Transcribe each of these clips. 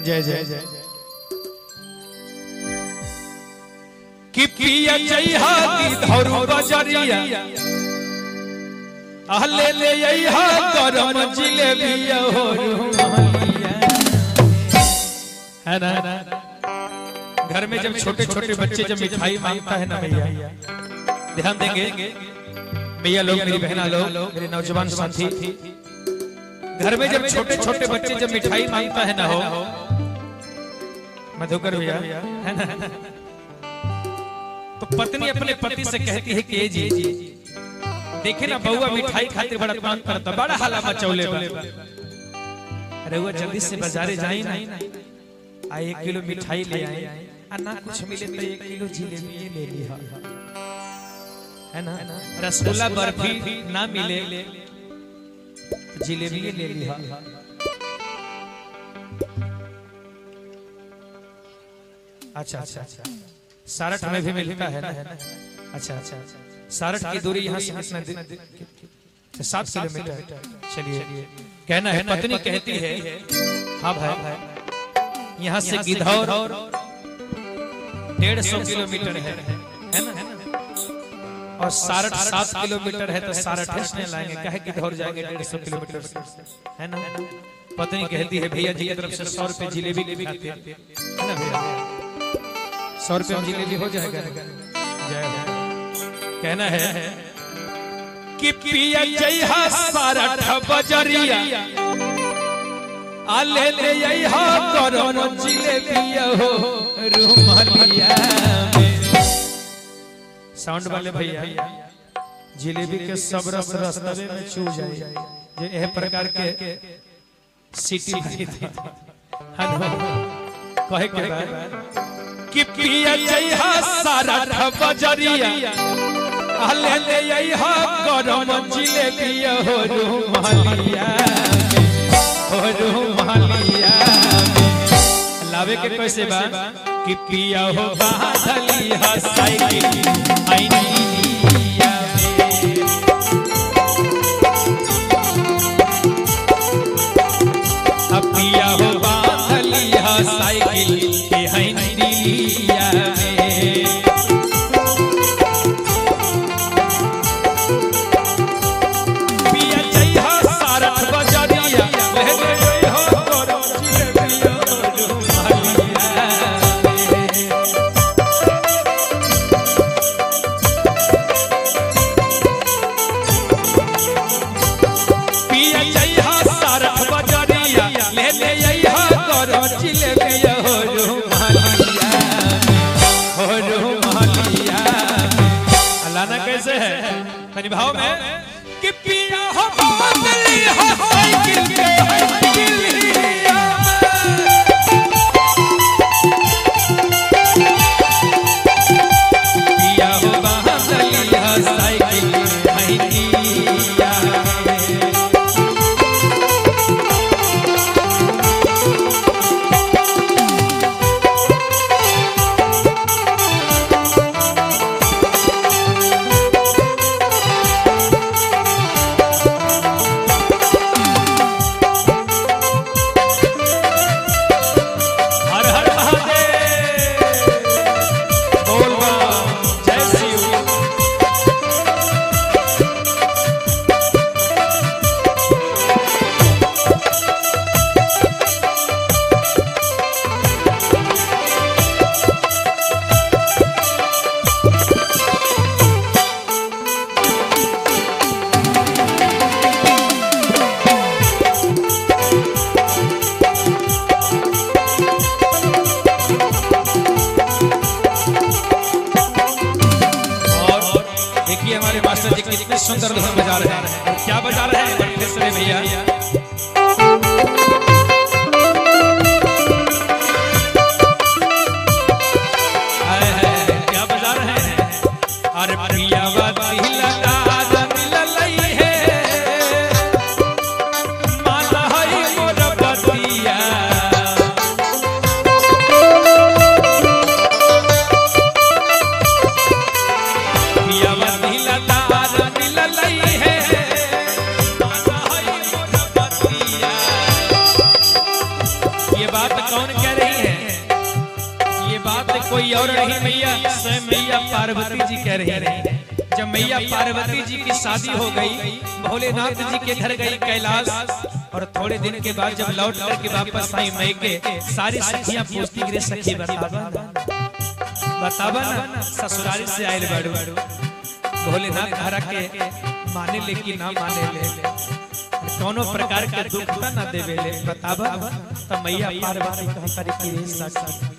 जय जय जय कि पिया जइहा की धरु बजरिया आहले ले जइहा गरम जिलेबिया हो रुमालिया है ना। घर में जब छोटे छोटे बच्चे जब मिठाई मांगता है ना भैया, ध्यान देंगे भैया लोग, मेरी बहना लोग, मेरे नौजवान साथी, घर में जब छोटे छोटे बच्चे जब मिठाई मांगता है ना हो मधुकर भैया है ना, तो पत्नी अपने पति से कहती है कि जी देखे ना बउआ मिठाई खातिर बड़ा मांग करता, बड़ा हाला मचौले बा। अरे वो जल्दी से बाजारे जाई ना, 1 किलो मिठाई ले आए, ना कुछ मिले तो 1 किलो जिलेबी ले लिया है ना। रसगुल्ला बर्फी ना मिले जिलेबी ले लिया। अच्छा अच्छा अच्छा, सारठ में भी मिलता है ना। अच्छा अच्छा, सारठ की दूरी यहाँ से कितना? 7 किलोमीटर। चलिए, कहना है पत्नी कहती है हाँ भाई, यहाँ से गिद्धौर 150 किलोमीटर है ना, और सारठ 7 किलोमीटर है, तो सारठ नहीं लाएंगे, कहे गिद्धौर जाएंगे 150 किलोमीटर है ना। पत्नी कहती है भैया जी की तरफ से 100 रुपए जिलेबी ले खाते है ना भैया, 100 रुपए में जिलेबी हो जाएगा। जय हो। कहना है कि पिया जइहा सारठ बजरिया आले ले जइहा गरम जिलेबिया हो रुमालिया में। साउंड वाले भैया, जिलेबी के सब रस रस्तवे में चू जाए, जो यह प्रकार के सिटी थी कहे के बाद कि पिया जइहा सारठ बजरिया आले ले जइहा गरम जिलेबिया हो रुमालिया हो रुमालिया। लावे के कैसे बा कि पिया हो बादली हा साइकिल आईनिया अब पिया हो बादली हा साइकिल के आईनिया पिया जइहा सारठ बजरिया लहरे जइहा गरम जिलेबिया कैसे है भाव में कि पिया हो बादली हो साइकिल के आईनिया पिया हो बादली हो साइकिल के आईनिया। हमारे मास्टर जी कितने सुंदर धुन बजा रहे हैं, क्या बजा रहे हैं भैया। क्या बजा रहे हैं? अरे प्रिया ये बात कौन कह रही है? ये बात कोई और नहीं मैया स्वयं मैया पार्वती जी कह रही है। जब मैया पार्वती जी की शादी हो गई, भोलेनाथ जी के घर गई कैलाश, और थोड़े दिन के बाद जब लौट करके वापस आई मई के, सारी सखियां पूछती रे सखी बतावा ना ससुराल से आयल बाड़ू, भोलेनाथ हरा के माने ले कि ना माने ले, कोनो प्रकार के दुख ना देवे ले, बतावा। तो मैया पार्वती कहता कि रे सखी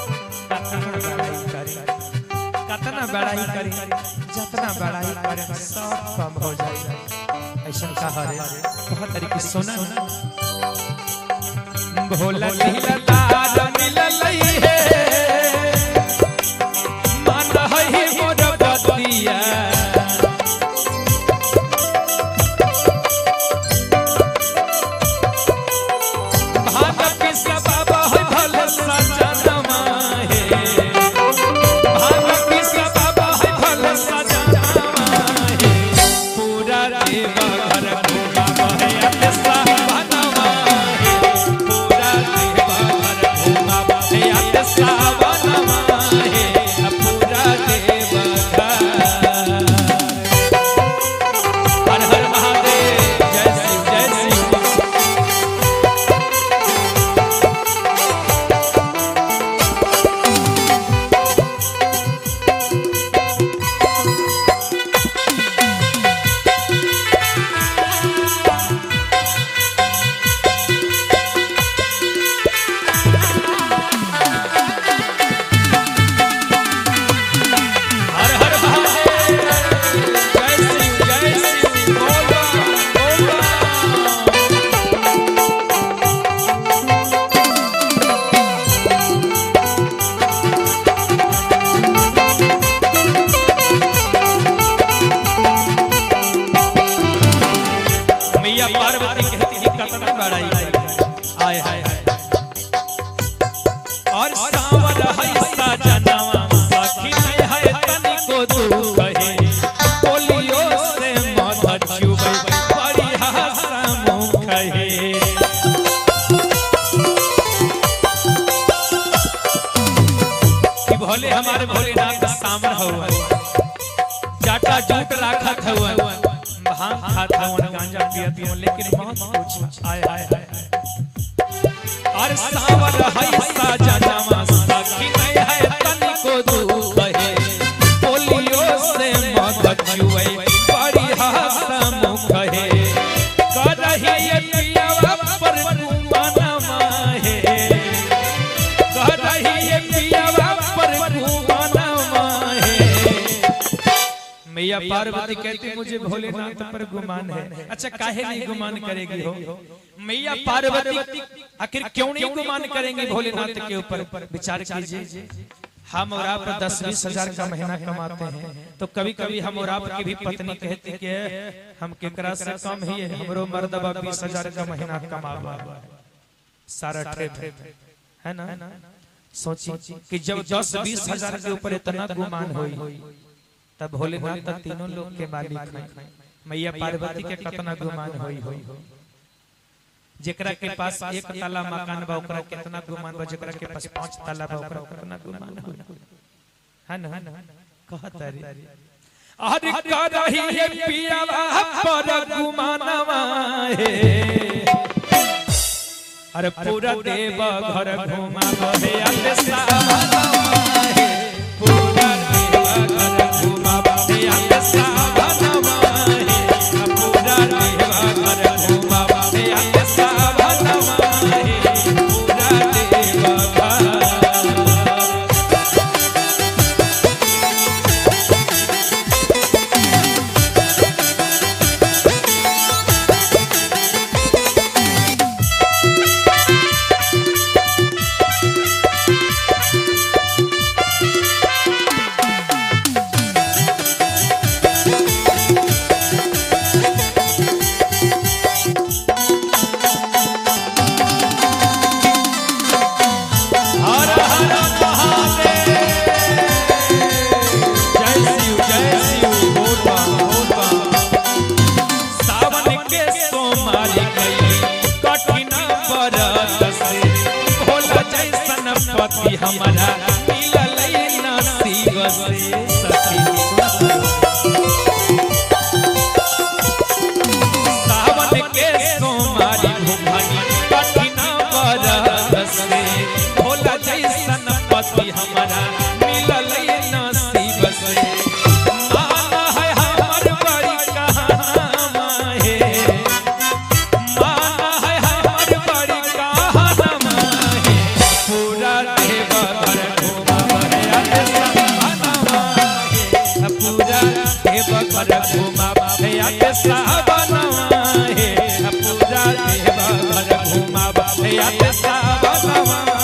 कतना बड़ाई करी, जितना बड़ाई करे सब कम हो जाए। ऐसा कहा रे बहुत तरीके सोना भोला लीला तारा मिललई है, मान है मोर बतिया, भाग के सब है भले सजनमा है, भाग के सब है भले सजनमा है, पूरा देवा घर घुमा है अतसा बनवा है, पूरा देवा घर घुमा है अतसा बनवा है, पूरा देवा घर। हर हर महादेव, जय शिव जय शिव। हर हर महादेव, जय शिव जय शिव। बोला बोला मैया पार्वती कहती है कतना बड़ाई आय हाय हाय, और सावर है सजनवा सखी नहीं है तनिको तू कहे, बोलियो से मत छुबे बड़ी हसमुख है। कि भोले हमारे भोलेनाथ सामर हुआ, जाटा जूट राखत हुआ, भांग खात हुआ, गांजा पियत हुआ, लेकिन बहुत कुछ आय हाय हाय। और सावर है सजनवा सखी नहीं है तनिको तू कहे, बोलियो से मत छुए बड़ी हसमुख है। करही ये पियावा पर घुमानमा है, करही ये पियावा पर घुमानमा है। मैया पार्वती कहती मुझे भोलेनाथ पर गुमान है। अच्छा काहे नहीं गुमान करेगी हो मैया पार्वती, आखिर क्यों नहीं गुमान करेंगे भोलेनाथ के ऊपर? विचार कीजिए, हम और आप 10-20 हजार का महीना कमाते हैं, तो कभी कभी हम और आपकी भी पत्नी कहती कि हम केकरा से कम ही है, हमरो मर्दबा 20,000 का महीना कमावा सारा ठेठ है ना। सोची कि जब 10-20 हजार के ऊपर इतना गुमान होई, तब भोलेनाथ तक तीनों लोग के मालिक हैं, मैया पार्वती के कितना गुमान होई। जेकरा के पास 1 ताला मकान बा ओकरा कितना गुमान बा, जेकरा के पास 5 ताला बा ओकरा कितना गुमान है ना। कहत रे अरे करही ये पियावा पर गुमानवा है, अरे पूरा देव घर घुमा है अतसा बनवा है, पूरा देव घर घुमा है अतसा बनवा है, पूरा देव घर घुमा है अतसा बनवा है, पूरा देव घर। पति हमारा मिलल नसीब से सखी सावन के सोमारी भूमनी कठिन बरस से भोला जैसन पति हमारा मिलल नसीब से माना है हमर बड़ी कहाना है माना है हमर बड़ी कहाना है पूरा देव घर घुमावे पूरा देव घर घुमावे सावनवा है पूरा देव घर घुमावे सावनवा